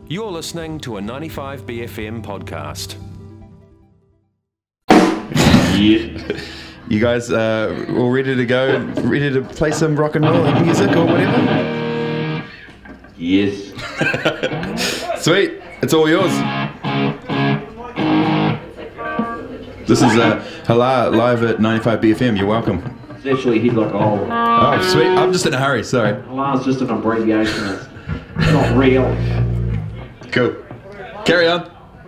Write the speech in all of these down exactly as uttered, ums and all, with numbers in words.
You're listening to a ninety-five B F M podcast. Yeah. You guys uh, all ready to go? Ready to play some rock and roll music or whatever? Yes. Sweet. It's all yours. This is uh, Hala live at ninety-five B F M. You're welcome. It's actually Headlock Hole. Oh, sweet. I'm just in a hurry. Sorry. Hala's just an abbreviation. It's, it's not real. Cool. Carry on.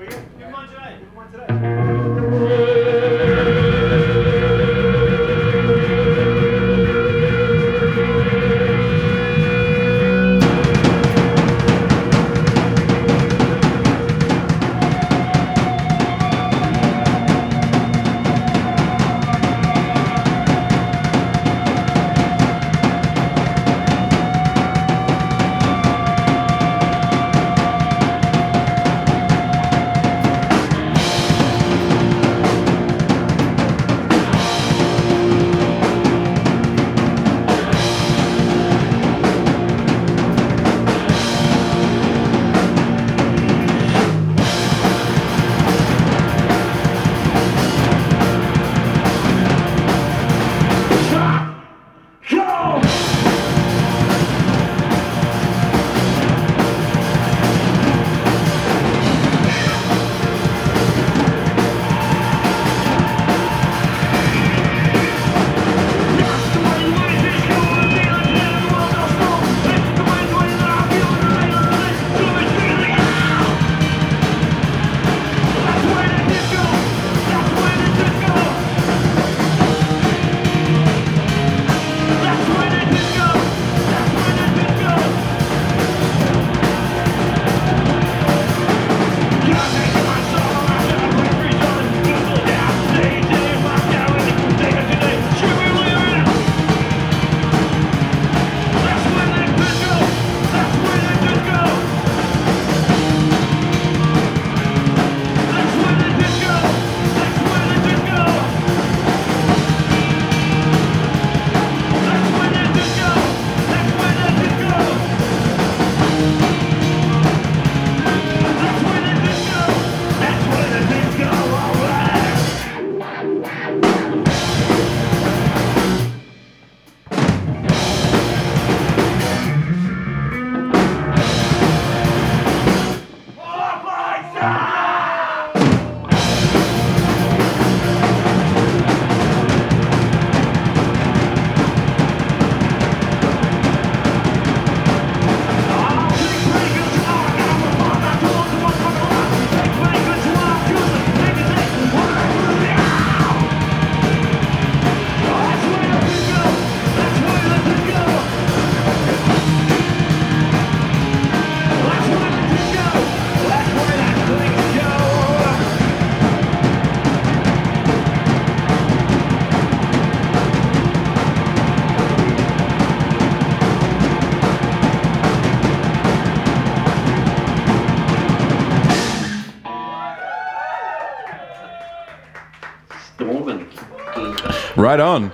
Right on.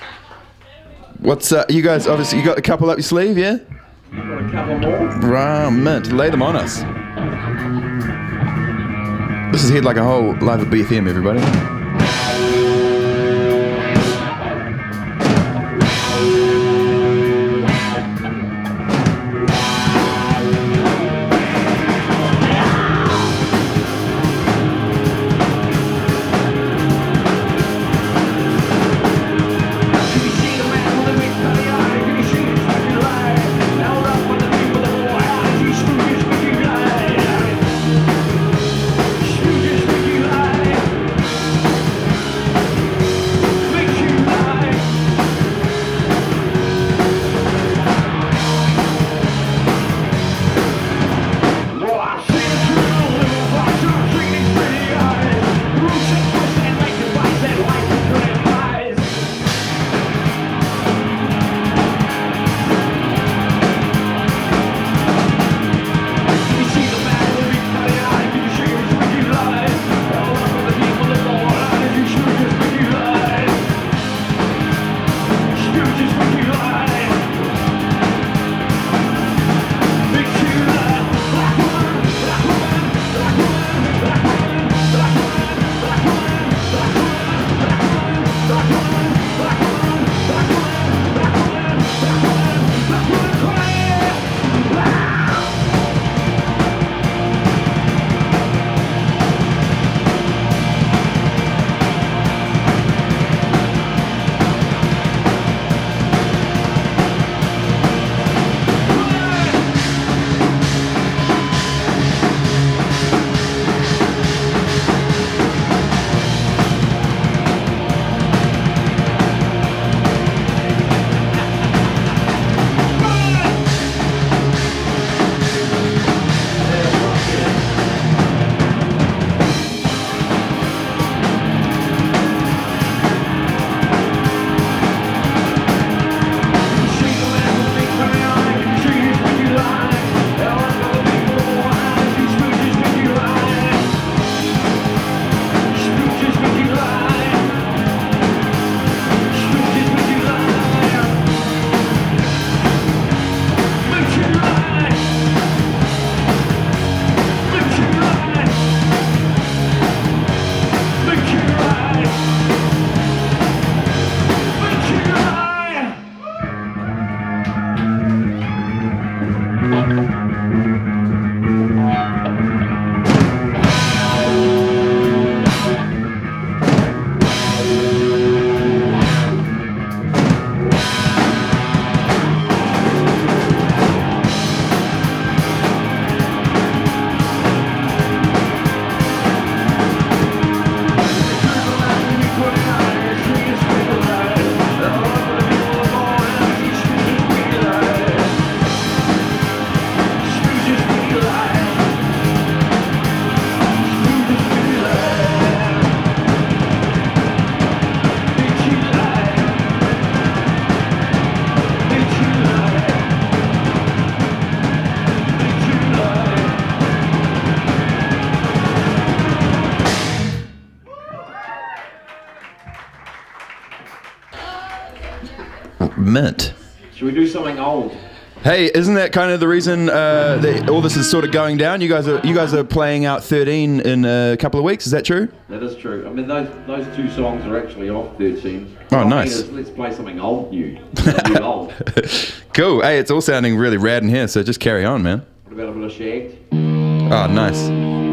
What's uh, you guys? Obviously, you got a couple up your sleeve, yeah? Got a couple more. Right, mint. Lay them on us. This is Head Like a Hole live at B F M, everybody. mint. Should we do something old? Hey, isn't that kind of the reason uh, that all this is sort of going down? You guys are you guys are playing out thirteen in a couple of weeks. Is that true? That is true. I mean, those those two songs are actually off thirteen. Oh, What I nice. mean is, let's play something old new. Something old. Cool. Hey, it's all sounding really rad in here, so just carry on, man. What about a bit of Shagged? Oh, nice.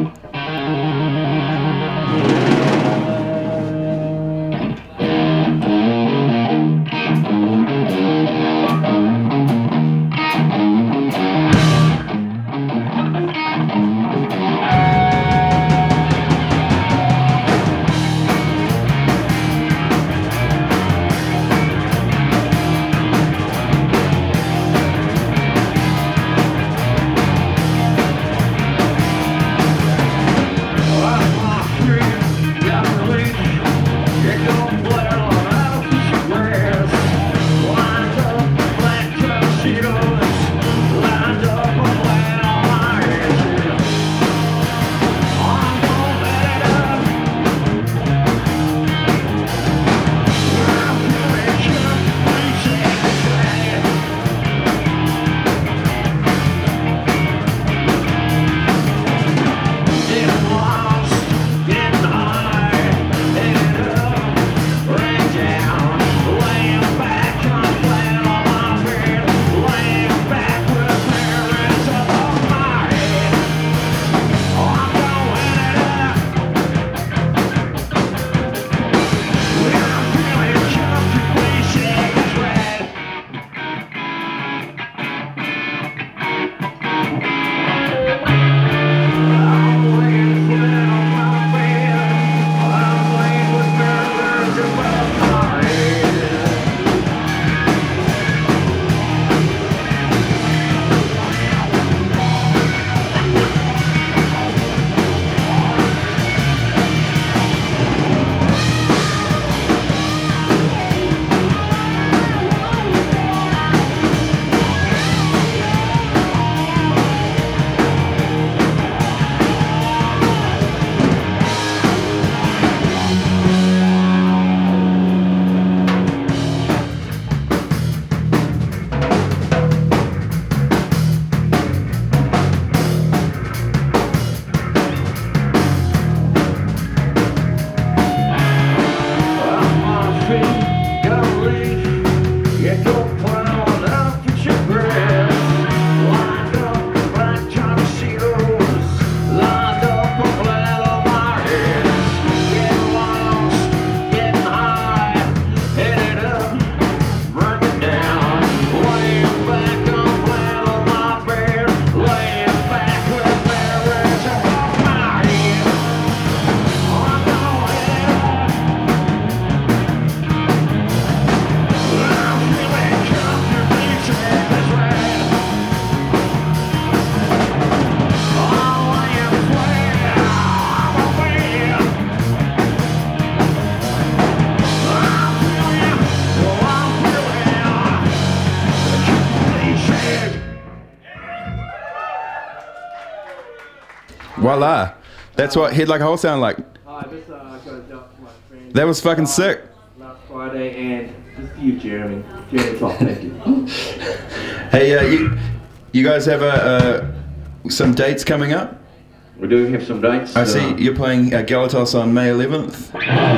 Voila. That's what Head Like a Hole sound like. Hi, this uh, goes out to my friend. That was fucking sick. Last Friday, and this is you, Jeremy. Jeremy Top, thank you. Hey, uh, you, you guys have a, uh, some dates coming up? We do have some dates. I uh, see you're playing uh, Galatos on May eleventh,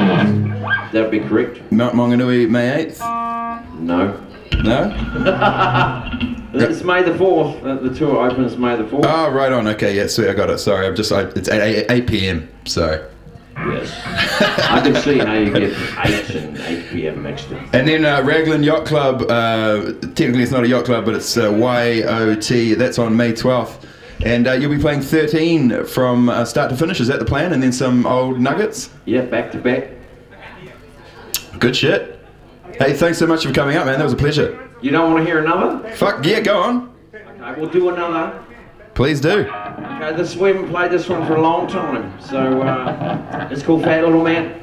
That'd be correct. Mount Maunganui May eighth. No. No? It's May the fourth. Uh, the tour opens May the fourth. Oh, right on. Okay, yeah, sweet. I got it. Sorry, I'm just. I, it's eight p.m. So. Yes. I can see how you get eight and eight p.m. mixed in. And then uh, Raglan Yacht Club. Uh, technically, it's not a yacht club, but it's uh, Y O T. That's on May twelfth. And uh, you'll be playing thirteen from uh, start to finish. Is that the plan? And then some old nuggets? Yeah, back to back. Good shit. Hey, thanks so much for coming out, man. That was a pleasure. You don't want to hear another? Fuck, yeah, go on. Okay, we'll do another. Please do. Okay, this we haven't played this one for a long time, so uh, it's called Fat Little Man.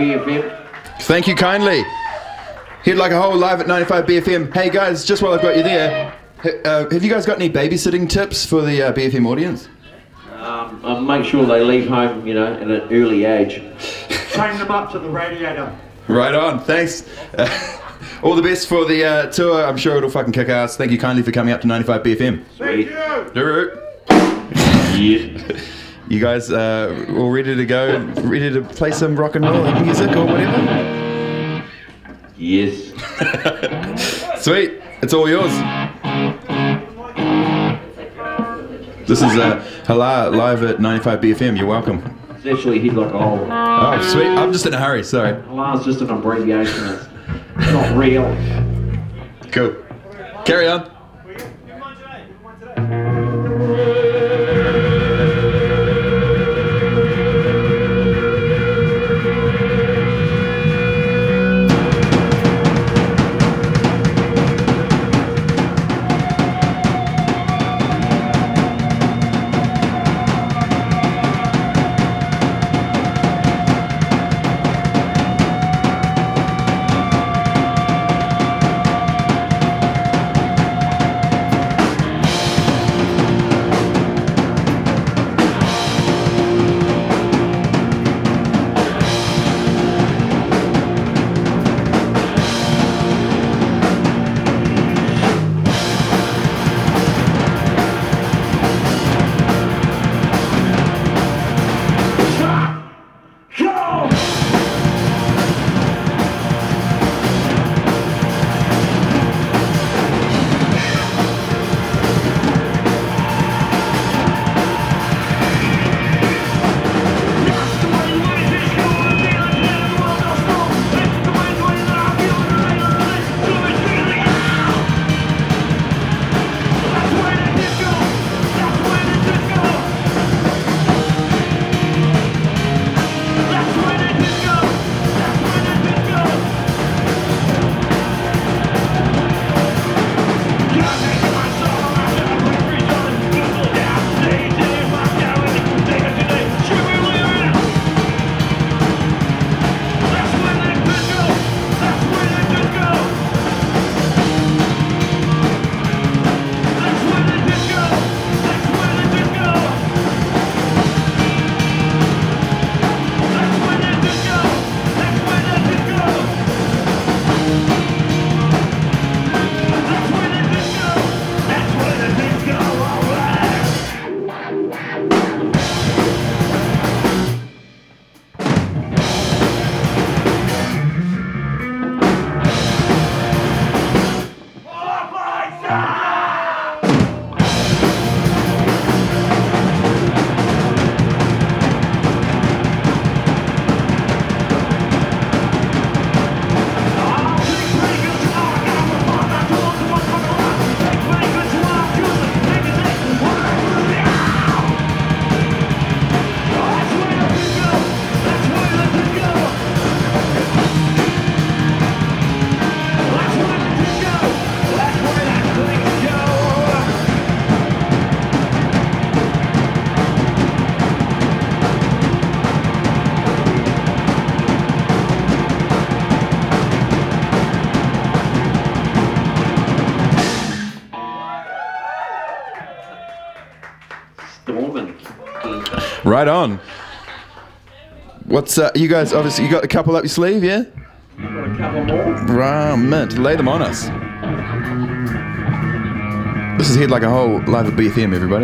B F M. Thank you kindly. Head Like a Hole live at ninety-five B F M. Hey guys, just while I've got you there, uh, have you guys got any babysitting tips for the uh, B F M audience? Um, uh, make sure they leave home, you know, at an early age. Train them up to the radiator. Right on, thanks. Uh, all the best for the uh, tour. I'm sure it'll fucking kick ass. Thank you kindly for coming up to ninety-five B F M. Thank you. Doo-roo. Yeah. You guys uh, all ready to go? Ready to play some rock and roll music or whatever? Yes. Sweet, it's all yours. This is uh, Hala live at ninety-five B F M. You're welcome. It's actually Head Like a Hole. Oh, sweet. I'm just in a hurry. Sorry. Alarm's just an abbreviation. It's, it's not real. Cool. Carry on. Right on. What's uh, you guys? Obviously, you got a couple up your sleeve, yeah? Got a couple more. Right, mint. Lay them on us. This is Head Like a Hole live at B F M, everybody.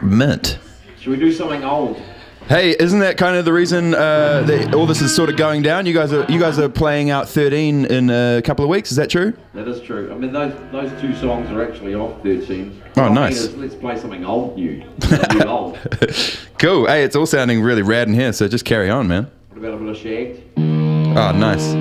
Mint. Should we do something old? Hey, isn't that kind of the reason uh, that all this is sort of going down? You guys are you guys are playing out thirteen in a couple of weeks. Is that true? That is true. I mean, those those two songs are actually off thirteen. Oh, What I mean nice. is, let's play something old new. New old. Cool. Hey, it's all sounding really rad in here, so just carry on, man. What about a bit of Shagged? Oh, nice.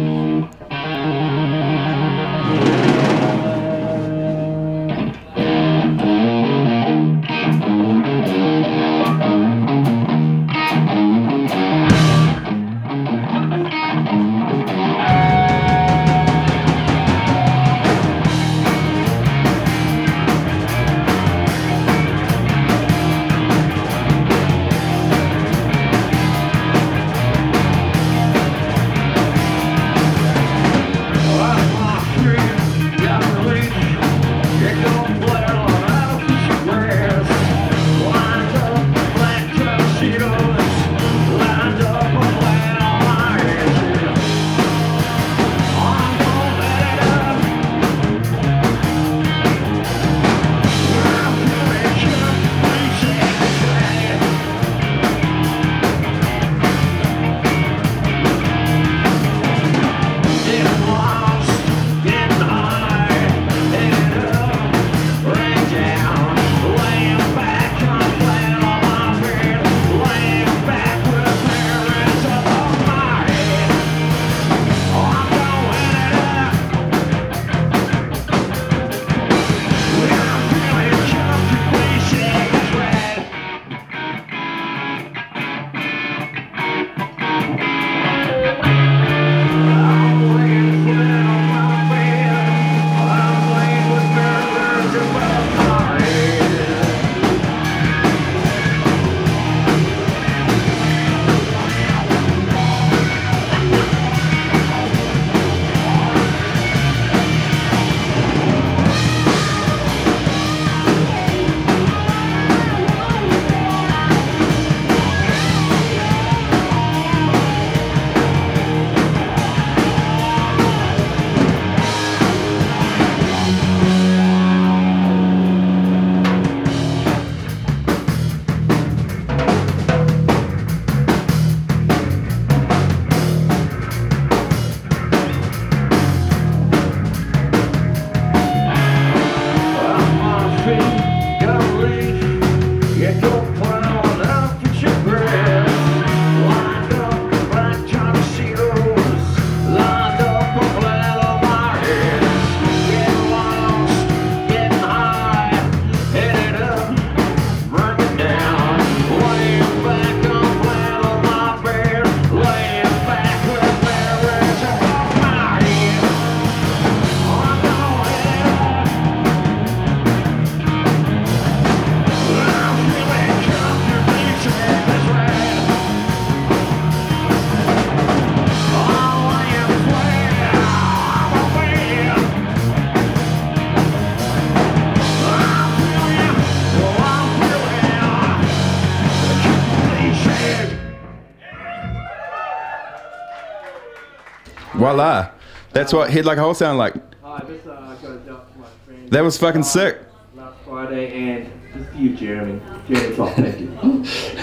Voila. That's what Head Like a Hole sound like. Hi, this uh, goes out to my friend. That was fucking sick. Last Friday, and this to you, Jeremy. Jeremy Top, thank you.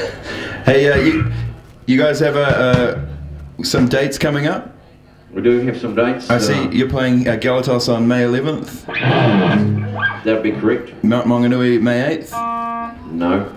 Hey, uh, you, you guys have a, uh, some dates coming up? We do have some dates. I see uh, you're playing uh, Galatos on May eleventh, That'd be correct. Mount Maunganui May eighth. No.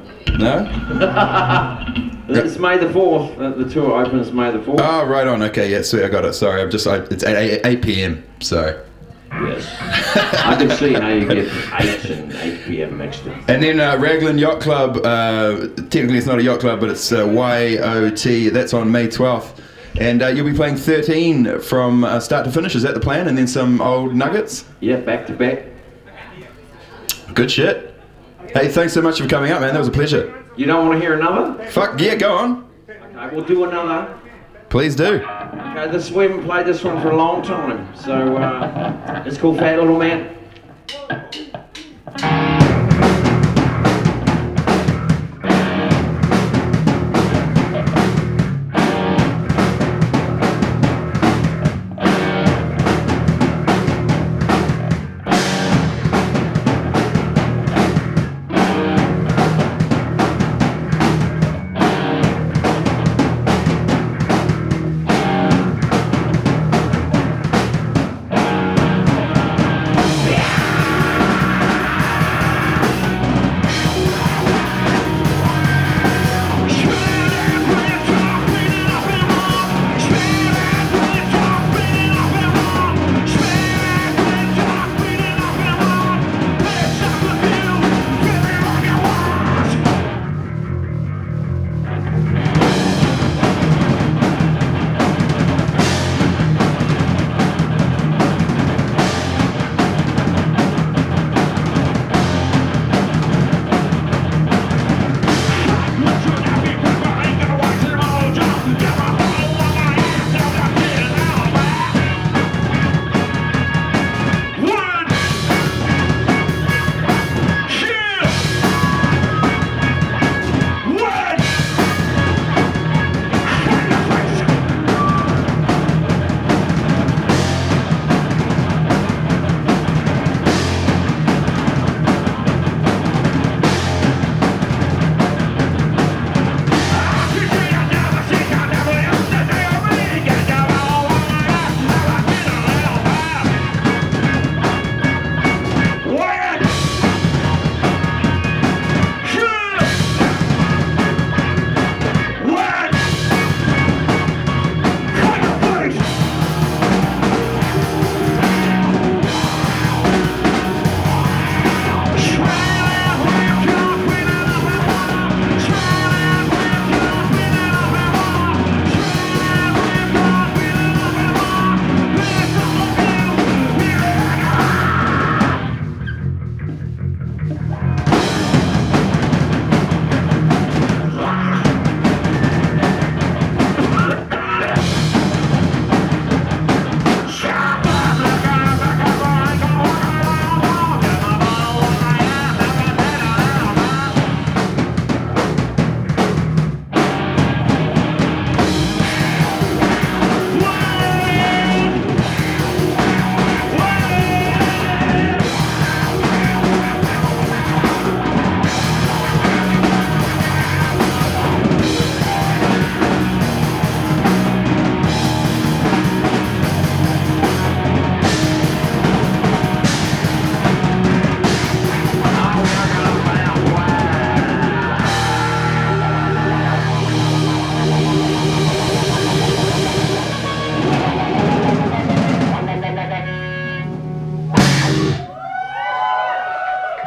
No? It's May the fourth. Uh, the tour opens May the fourth. Oh, right on. Okay, yeah, sweet. I got it. Sorry, I'm just. I, it's eight p.m. So. Yes. I can see how you get eight and eight p.m. mixed in. And then uh, Raglan Yacht Club. Uh, technically, it's not a yacht club, but it's uh, Y O T. That's on May twelfth. And uh, you'll be playing thirteen from uh, start to finish. Is that the plan? And then some old nuggets? Yeah, back to back. Good shit. Hey, thanks so much for coming out, man. That was a pleasure. You don't want to hear another? Fuck, yeah, go on. Okay, we'll do another. Please do. Okay, this we haven't played this one for a long time, so uh, it's called Fat Little Man.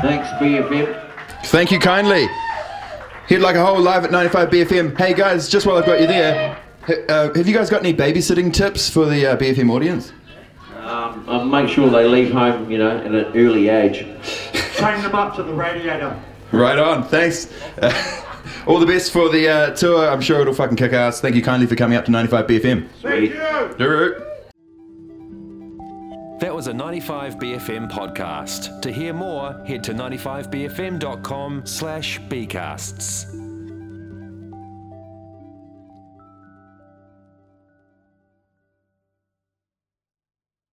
Thanks, B F M. Thank you kindly. He'd like a whole live at ninety-five B F M. Hey guys, just while I've got you there, uh, have you guys got any babysitting tips for the uh, B F M audience? Um, I'll make sure they leave home, you know, at an early age. Chain them up to the radiator. Right on, thanks. Uh, all the best for the uh, tour. I'm sure it'll fucking kick ass. Thank you kindly for coming up to ninety-five B F M. Thank you. Doo-roo. That was a ninety-five B F M podcast. To hear more, head to ninety-five b f m dot com slash bcasts.